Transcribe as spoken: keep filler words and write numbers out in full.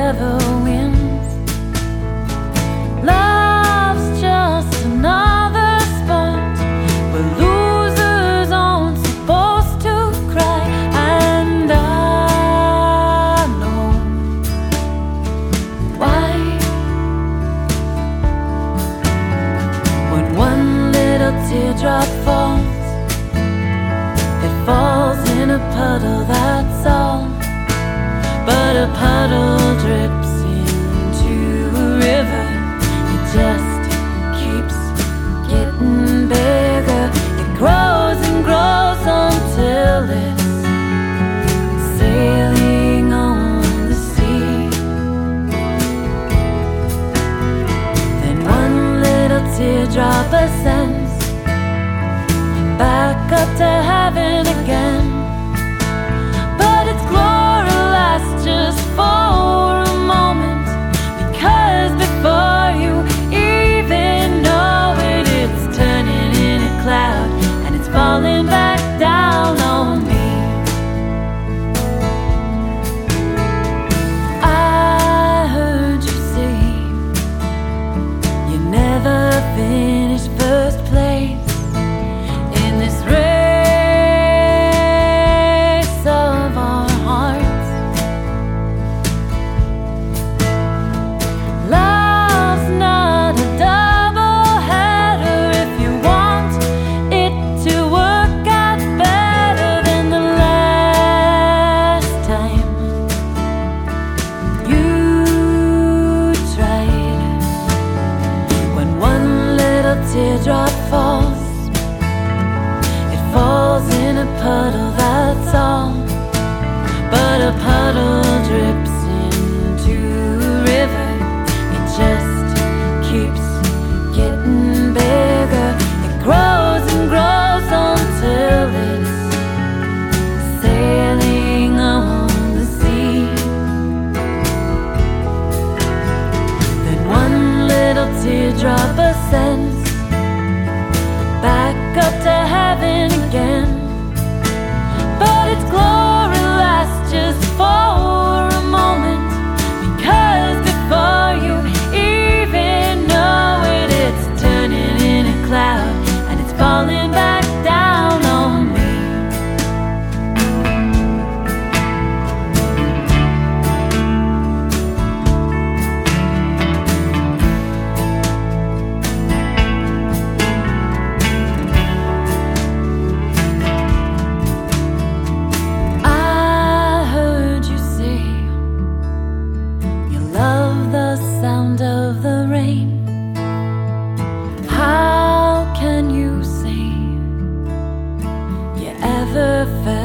never wins. Love's just another sport where losers aren't supposed to cry. And I know why. When one little teardrop falls, it falls in a puddle, that's all. But a puddle drips into a river. It just keeps getting bigger. It grows and grows until it's sailing on the sea. Then one little teardrop ascends back up to heaven again. But its glory lasts just for a moment, because before you even know it, it's turning in a cloud and it's falling back down on me. I heard you say you never finished first place in this race of our hearts. Love's not a double header if you want it to work out better than the last time you tried. When one little teardrop falls, it falls in a puddle, that's all. But a puddle drips into a river. It just keeps getting bigger. It grows and grows until it's sailing on the sea. Then one little teardrop ascends back up to heaven again. But its glory lasts just for a moment, because before you even know it, it's turning in a cloud and it's falling back down on me. I heard you say you love the sound of the rain. How can you say you ever felt